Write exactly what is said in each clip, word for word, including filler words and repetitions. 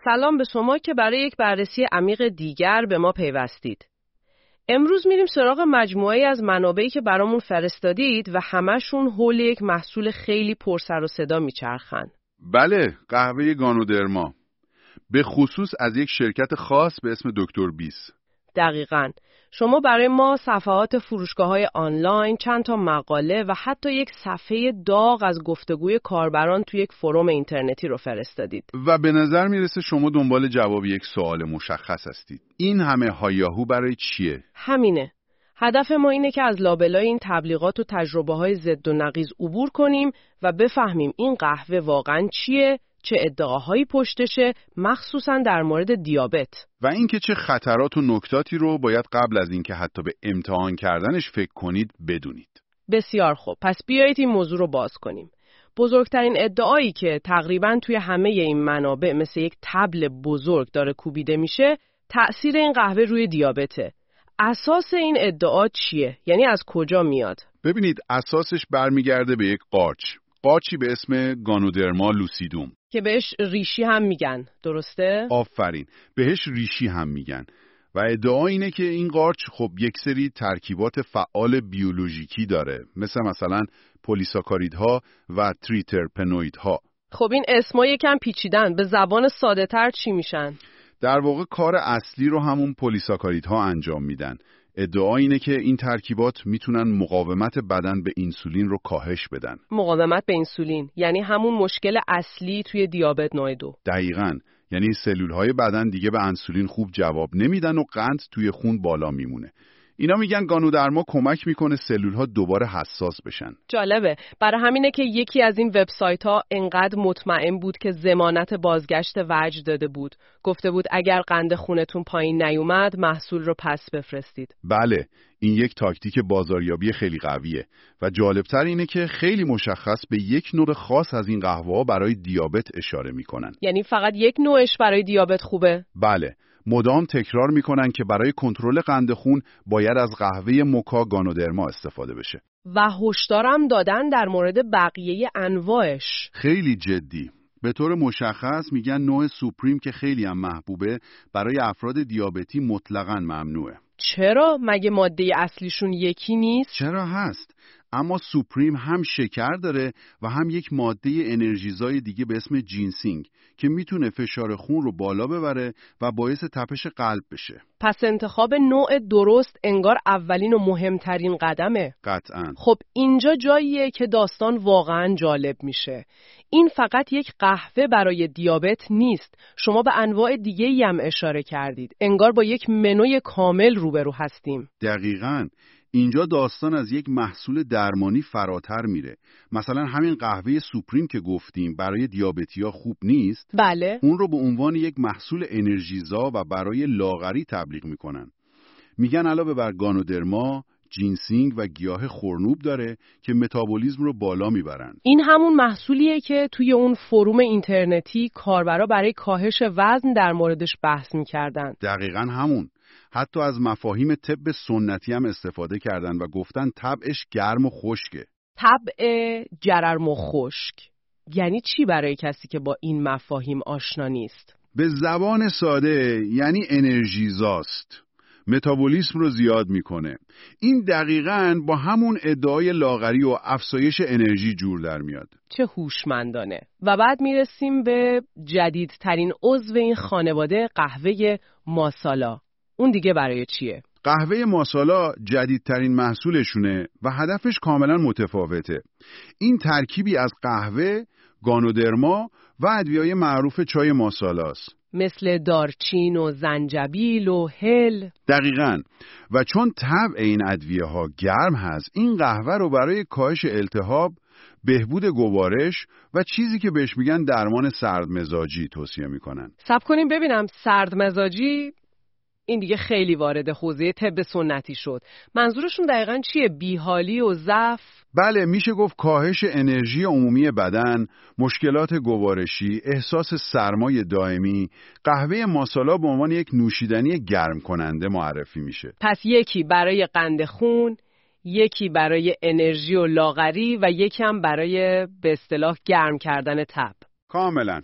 سلام به شما که برای یک بررسی عمیق دیگر به ما پیوستید. امروز میریم سراغ مجموعه‌ای از منابعی که برامون فرستادید و همشون حول یک محصول خیلی پرسر و صدا میچرخن. بله، قهوه گانودرما. به خصوص از یک شرکت خاص به اسم دکتر بیس. دقیقاً. شما برای ما صفحات فروشگاه‌های آنلاین، چند تا مقاله و حتی یک صفحه داغ از گفتگوی کاربران توی یک فروم اینترنتی رو فرستادید. و به نظر میرسه شما دنبال جواب یک سوال مشخص هستید. این همه هایاهو برای چیه؟ همینه. هدف ما اینه که از لابلای این تبلیغات و تجربه‌های ضد و نقیض عبور کنیم و بفهمیم این قهوه واقعاً چیه، چه ادعاهایی پشتشه، مخصوصاً در مورد دیابت. و اینکه چه خطرات و نکتاتی رو باید قبل از اینکه حتی به امتحان کردنش فکر کنید بدونید. بسیار خوب. پس بیایید این موضوع رو باز کنیم. بزرگترین ادعایی که تقریباً توی همه این منابع مثل یک طبل بزرگ داره کوبیده میشه، تأثیر این قهوه روی دیابته. اساس این ادعا چیه؟ یعنی از کجا میاد؟ ببینید، اساسش برمیگرده به یک قارچ. قارچی به اسم گانودرما لوسیدوم که بهش ریشی هم میگن، درسته؟ آفرین، بهش ریشی هم میگن. و ادعا اینه که این قارچ خب یک سری ترکیبات فعال بیولوژیکی داره، مثل مثلا پلیساکاریدها و تریترپنویدها. خب این اسما یکم پیچیدن، به زبان ساده تر چی میشن؟ در واقع کار اصلی رو همون پلیساکاریدها انجام میدن. ادعا اینه که این ترکیبات میتونن مقاومت بدن به اینسولین رو کاهش بدن. مقاومت به اینسولین یعنی همون مشکل اصلی توی دیابت نوع دو. دقیقاً. یعنی سلولهای بدن دیگه به انسولین خوب جواب نمیدن و قند توی خون بالا میمونه. اینا میگن گانودرما کمک میکنه سلولها دوباره حساس بشن. جالبه. برای همینه که یکی از این وبسایت‌ها انقدر مطمئن بود که ضمانت بازگشت وجه داده بود. گفته بود اگر قند خونتون پایین نیومد محصول رو پس بفرستید. بله، این یک تاکتیک بازاریابی خیلی قویه و جالبتر اینه که خیلی مشخص به یک نوع خاص از این قهوه‌ها برای دیابت اشاره میکنن. یعنی فقط یک نوعش برای دیابت خوبه؟ بله. مدام تکرار میکنن که برای کنترل قند خون باید از قهوه موکا گانودرما استفاده بشه. و هشدارم دادن در مورد بقیه انواعش. خیلی جدی. به طور مشخص میگن نوع سوپریم که خیلی هم محبوبه برای افراد دیابتی مطلقاً ممنوعه. چرا؟ مگه ماده اصلیشون یکی نیست؟ چرا هست. اما سوپریم هم شکر داره و هم یک ماده انرژیزای دیگه به اسم جینسینگ که میتونه فشار خون رو بالا ببره و باعث تپش قلب بشه. پس انتخاب نوع درست انگار اولین و مهمترین قدمه. قطعاً. خب اینجا جاییه که داستان واقعاً جالب میشه. این فقط یک قهوه برای دیابت نیست. شما به انواع دیگه‌ای هم اشاره کردید. انگار با یک منوی کامل روبرو هستیم. دقیقاً. اینجا داستان از یک محصول درمانی فراتر میره. مثلا همین قهوه سوپریم که گفتیم برای دیابتی‌ها خوب نیست. بله. اون رو به عنوان یک محصول انرژیزا و برای لاغری تبلیغ میکنن. میگن علاوه بر گانودرما، جینسینگ و گیاه خورنوب داره که متابولیسم رو بالا میبرن. این همون محصولیه که توی اون فروم اینترنتی کاربرا برای کاهش وزن در موردش بحث میکردن. دقیقاً همون. حتی از مفاهیم طب سنتی هم استفاده کردن و گفتن طبعش گرم و خشکه. طبع گرم و خشک یعنی چی برای کسی که با این مفاهیم آشنا نیست؟ به زبان ساده یعنی انرژیزاست. متابولیسم رو زیاد میکنه. این دقیقاً با همون ادعای لاغری و افزایش انرژی جور در میاد. چه هوشمندانه. و بعد میرسیم به جدیدترین عضو این خانواده، قهوه ماسالا. اون دیگه برای چیه؟ قهوه ماسالا جدیدترین محصولشونه و هدفش کاملا متفاوته. این ترکیبی از قهوه، گانودرما و ادویه‌های معروف چای ماسالاست. مثل دارچین و زنجبیل و هل. دقیقاً. و چون طبع این ادویه ها گرم هست، این قهوه رو برای کاهش التهاب، بهبود گوارش و چیزی که بهش میگن درمان سردمزاجی توصیه میکنن. صبر کنیم ببینم. سردمزاجی این دیگه خیلی وارد حوزه طب سنتی شد. منظورشون دقیقاً چیه؟ بیحالی و ضعف؟ بله، میشه گفت کاهش انرژی عمومی بدن، مشکلات گوارشی، احساس سرمای دائمی. قهوه ماسالا به عنوان یک نوشیدنی گرم کننده معرفی میشه. پس یکی برای قند خون، یکی برای انرژی و لاغری و یکی هم برای به اصطلاح گرم کردن تب. کاملا.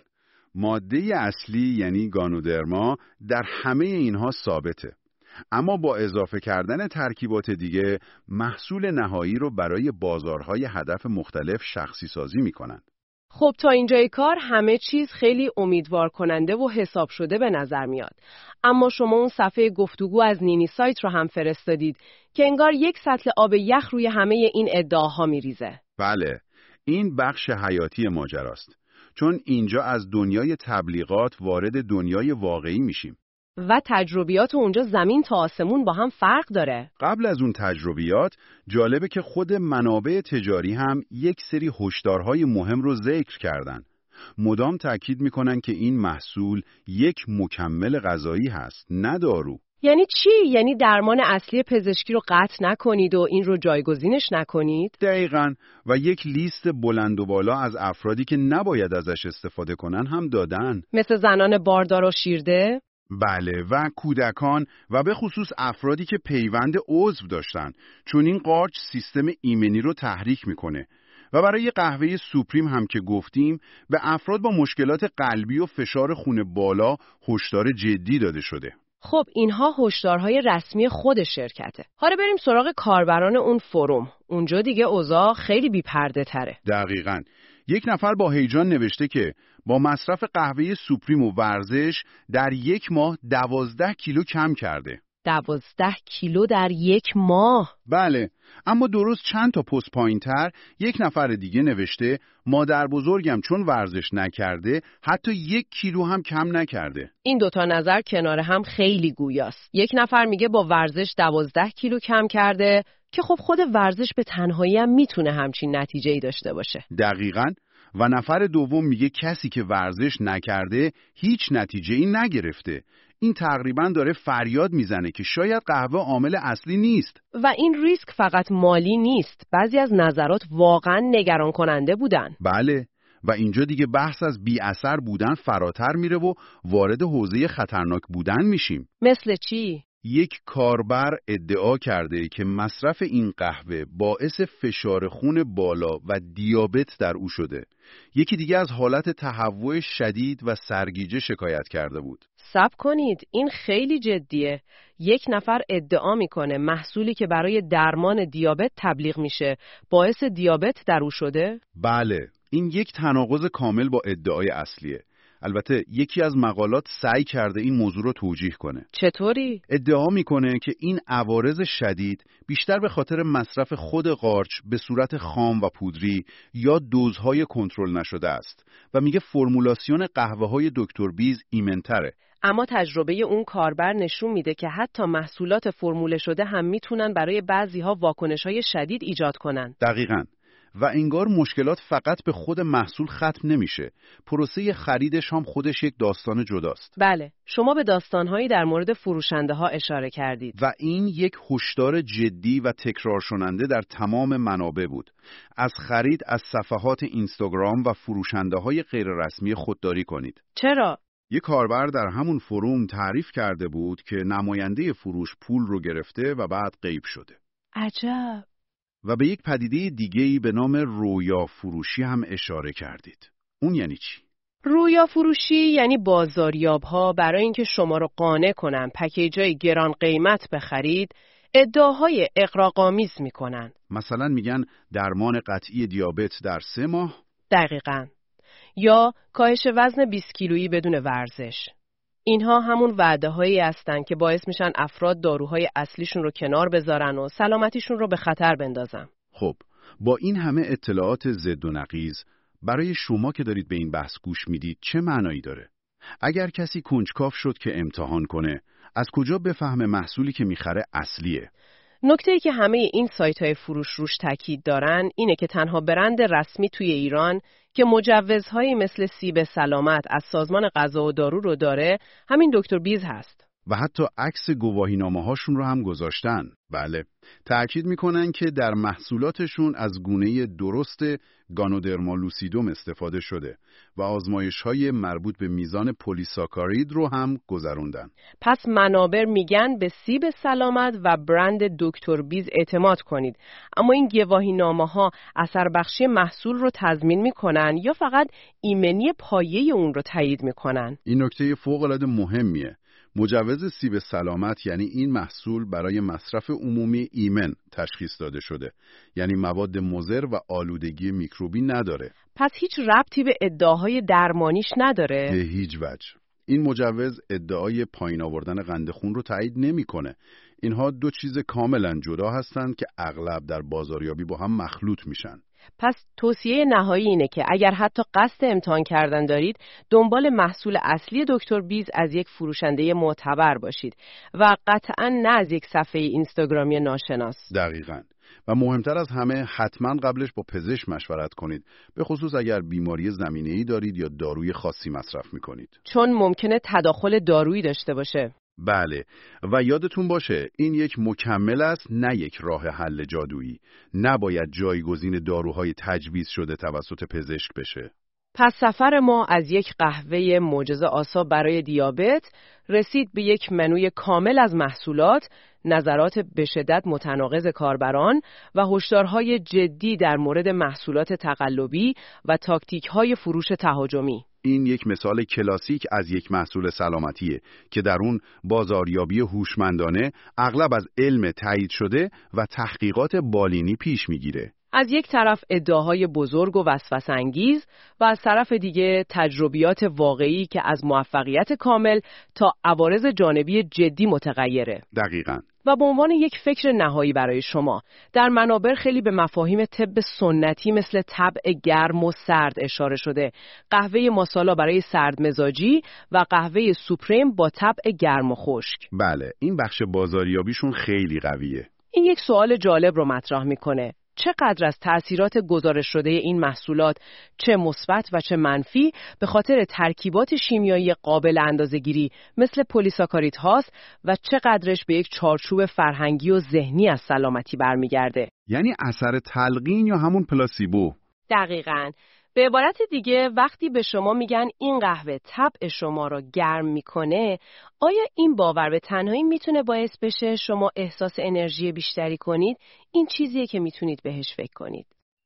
ماده اصلی یعنی گانودرما در همه اینها ثابته. اما با اضافه کردن ترکیبات دیگه محصول نهایی رو برای بازارهای هدف مختلف شخصی سازی میکنن. خب تا اینجای کار همه چیز خیلی امیدوار کننده و حساب شده به نظر میاد. اما شما اون صفحه گفتگو از نینی سایت رو هم فرستادید که انگار یک سطل آب یخ روی همه این ادعاها میریزه. بله، این بخش حیاتی ماجراست. چون اینجا از دنیای تبلیغات وارد دنیای واقعی میشیم. و تجربیات اونجا زمین تا آسمون با هم فرق داره. قبل از اون تجربیات جالبه که خود منابع تجاری هم یک سری هشدارهای مهم رو ذکر کردن. مدام تاکید میکنن که این محصول یک مکمل غذایی هست، نه دارو. یعنی چی؟ یعنی درمان اصلی پزشکی رو قطع نکنید و این رو جایگزینش نکنید؟ دقیقاً. و یک لیست بلند و بالا از افرادی که نباید ازش استفاده کنن هم دادن. مثل زنان باردار و شیرده؟ بله، و کودکان و به خصوص افرادی که پیوند عضو داشتن، چون این قارچ سیستم ایمنی رو تحریک میکنه. و برای قهوه سوپریم هم که گفتیم به افراد با مشکلات قلبی و فشار خون بالا هشدار جدی داده شده. خب اینها هشدارهای رسمی خود شرکته. حالا بریم سراغ کاربران اون فروم. اونجا دیگه اوضاع خیلی بی‌پرده تره. دقیقاً. یک نفر با هیجان نوشته که با مصرف قهوه سوپریم و ورزش در یک ماه دوازده کیلو کم کرده. دوازده کیلو در یک ماه؟ بله، اما درست چند تا پست پایین‌تر یک نفر دیگه نوشته مادر بزرگم چون ورزش نکرده حتی یک کیلو هم کم نکرده. این دوتا نظر کنار هم خیلی گویاست. یک نفر میگه با ورزش دوازده کیلو کم کرده که خب خود ورزش به تنهایی هم میتونه همچین نتیجه‌ای داشته باشه. دقیقاً. و نفر دوم میگه کسی که ورزش نکرده هیچ نتیجه‌ای نگرفته. این تقریباً داره فریاد میزنه که شاید قهوه عامل اصلی نیست. و این ریسک فقط مالی نیست. بعضی از نظرات واقعاً نگران کننده بودن. بله، و اینجا دیگه بحث از بی اثر بودن فراتر میره و وارد حوزه خطرناک بودن میشیم. مثل چی؟ یک کاربر ادعا کرده که مصرف این قهوه باعث فشار خون بالا و دیابت در او شده. یکی دیگه از حالت تهوع شدید و سرگیجه شکایت کرده بود. صبر کنید، این خیلی جدیه. یک نفر ادعا میکنه محصولی که برای درمان دیابت تبلیغ میشه باعث دیابت در او شده؟ بله، این یک تناقض کامل با ادعای اصلیه. البته یکی از مقالات سعی کرده این موضوع رو توجیه کنه. چطوری؟ ادعا میکنه که این عوارض شدید بیشتر به خاطر مصرف خود قارچ به صورت خام و پودری یا دوزهای کنترل نشده است و میگه فرمولاسیون قهوه‌های دکتر بیز ایمن‌تره. اما تجربه اون کاربر نشون میده که حتی محصولات فرموله شده هم میتونن برای بعضی‌ها واکنش‌های شدید ایجاد کنن. دقیقاً. و انگار مشکلات فقط به خود محصول ختم نمیشه. پروسه خریدش هم خودش یک داستان جداست. بله، شما به داستانهایی در مورد فروشنده ها اشاره کردید. و این یک هشدار جدی و تکرار شونده در تمام منابع بود. از خرید از صفحات اینستاگرام و فروشنده های غیر رسمی خودداری کنید. چرا؟ یک کاربر در همون فروم تعریف کرده بود که نماینده فروش پول رو گرفته و بعد غیب شده. عجب. و به یک پدیده دیگه‌ای به نام رویا فروشی هم اشاره کردید. اون یعنی چی؟ رویا فروشی یعنی بازاریاب‌ها برای اینکه شما رو قانع کنن پکیجای گران قیمت بخرید، ادعاهای اغراق‌آمیز میکنن. مثلا میگن درمان قطعی دیابت در سه ماه. دقیقاً. یا کاهش وزن بیست کیلویی بدون ورزش. اینها همون وعده هایی هستن که باعث میشن افراد داروهای اصلیشون رو کنار بذارن و سلامتیشون رو به خطر بندازن. خب، با این همه اطلاعات ضد و نقیض، برای شما که دارید به این بحث گوش میدید چه معنایی داره؟ اگر کسی کنجکاو شد که امتحان کنه، از کجا بفهمه محصولی که میخره اصلیه؟ نکته‌ای که همه این سایت‌های فروش روش تاکید دارن اینه که تنها برند رسمی توی ایران که مجوزهایی مثل سیب سلامت از سازمان غذا و دارو رو داره، همین دکتر بیز هست. و حتی عکس گواهینامه هاشون رو هم گذاشتن. بله، تأکید میکنن که در محصولاتشون از گونه درست گانودرما لوسیدوم استفاده شده و آزمایش های مربوط به میزان پلیساکارید رو هم گذروندن. پس منابع میگن به سیب سلامت و برند دکتر بیز اعتماد کنید، اما این گواهینامه ها اثر بخشی محصول رو تضمین میکنن یا فقط ایمنی پایه اون رو تایید میکنن؟ این نکته فوق العاده مهمیه. مجوز سیب سلامت یعنی این محصول برای مصرف عمومی ایمن تشخیص داده شده، یعنی مواد مضر و آلودگی میکروبی نداره. پس هیچ ربطی به ادعاهای درمانیش نداره؟ به هیچ وجه. این مجوز ادعای پایین آوردن قند خون رو تایید نمیکنه. اینها دو چیز کاملا جدا هستند که اغلب در بازاریابی با هم مخلوط میشن. پس توصیه نهایی اینه که اگر حتی قصد امتحان کردن دارید، دنبال محصول اصلی دکتر بیز از یک فروشنده معتبر باشید و قطعاً نه از یک صفحه اینستاگرامی ناشناس. دقیقاً. و مهمتر از همه حتماً قبلش با پزشک مشورت کنید، به خصوص اگر بیماری زمینه‌ای دارید یا داروی خاصی مصرف میکنید. چون ممکنه تداخل دارویی داشته باشه. بله، و یادتون باشه این یک مکمل است، نه یک راه حل جادویی. نباید جایگزین داروهای تجویز شده توسط پزشک بشه. پس سفر ما از یک قهوه معجزه آسا برای دیابت رسید به یک منوی کامل از محصولات، نظرات به شدت متناقض کاربران و هشدارهای جدی در مورد محصولات تقلبی و تاکتیک‌های فروش تهاجمی. این یک مثال کلاسیک از یک محصول سلامتیه که در اون بازاریابی هوشمندانه اغلب از علم تایید شده و تحقیقات بالینی پیش میگیره. از یک طرف ادعاهای بزرگ و وسوسه‌انگیز و از طرف دیگه تجربیات واقعی که از موفقیت کامل تا عوارض جانبی جدی متغیره. دقیقاً. و به عنوان یک فکر نهایی برای شما، در منابر خیلی به مفاهیم طب سنتی مثل طبع گرم و سرد اشاره شده. قهوه ماسالا برای سرد مزاجی و قهوه سوپریم با طبع گرم و خشک. بله، این بخش بازاریابیشون خیلی قویه. این یک سوال جالب رو مطرح میکنه. چقدر از تأثیرات گزارش شده این محصولات، چه مثبت و چه منفی، به خاطر ترکیبات شیمیایی قابل اندازه‌گیری مثل پلیساکاریت هاست و چقدرش به یک چارچوب فرهنگی و ذهنی از سلامتی برمیگرده؟ یعنی اثر تلقین یا همون پلاسیبو؟ دقیقاً. به عبارت دیگه وقتی به شما میگن این قهوه طبع شما را گرم میکنه، آیا این باور به تنهایی میتونه باعث بشه شما احساس انرژی بیشتری کنید؟ این چیزیه که میتونید بهش فکر کنید.